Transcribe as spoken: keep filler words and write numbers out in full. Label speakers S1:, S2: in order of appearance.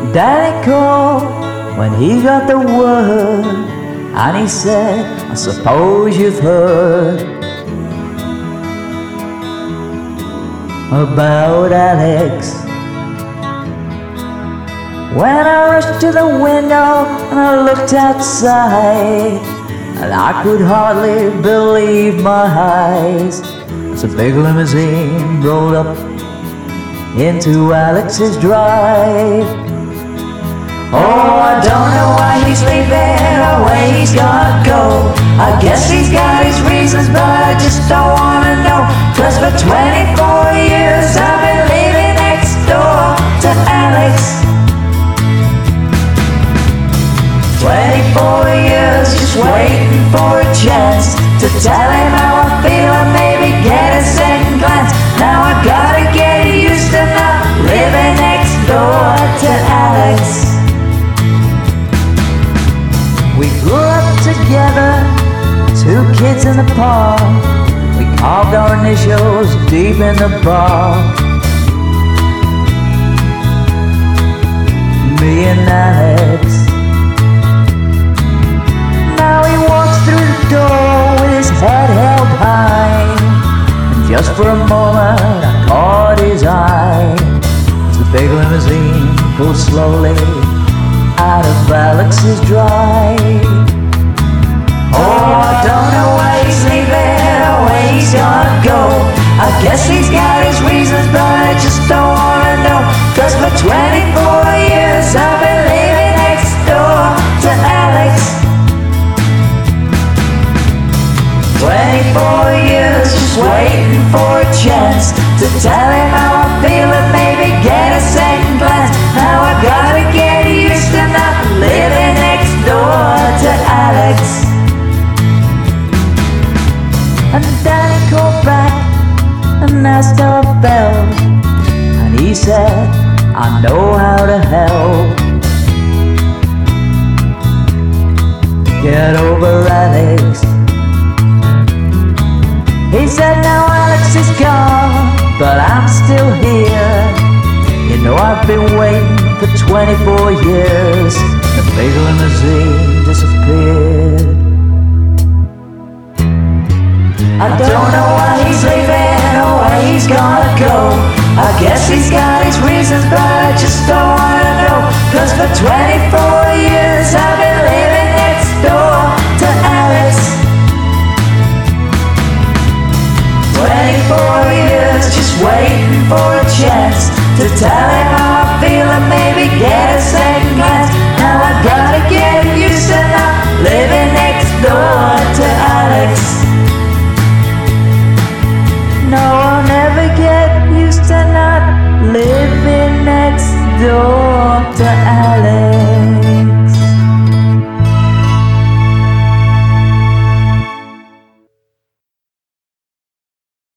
S1: Daddy called when he got the word, and he said, I suppose you've heard about Alex. When I rushed to the window and I looked outside, and I could hardly believe my eyes, as a big limousine rolled up into Alex's drive. Oh, I don't know why he's leaving or where he's gonna go. I guess he's got his reasons, but I just don't wanna know. Cause for twenty-four years I've been living next door to Alex. Twenty-four years just waiting for a chance to tell him how I feel and maybe get a second glance. Now I gotta get used to not living next door to Alex. We grew up together, two kids in the park. We carved our initials deep in the bark. Me and Alex. Now he walks through the door with his head held high, and just for a moment I caught his eye as the big limousine goes slowly out of Alex's drive. Oh, I don't know why he's leaving or where he's gonna go. I guess he's got his reasons, but I just don't wanna know. Cause for twenty-four years I've been living next door to Alex. Twenty-four years just waiting for a chance to tell him how I feel and maybe get a second glance. Now I gotta get used to not living next door to Alex. And Danny called back and asked how I felt, and he said, I know how to help. Get over Alex. He said, now Alex is gone, but I'm still here. You know I've been waiting for twenty-four years. The big limousine disappeared. I don't know why he's leaving or where he's gonna go. I guess he's got his reasons, but I just don't wanna know. Cause for twenty-four years I've been living next door to Alex. Twenty-four years just waiting for a chance to tell him how I feel and maybe get a second glance. Now I gotta get used to not living next door to Alex. No, I'll never get used to not living next door to Alex.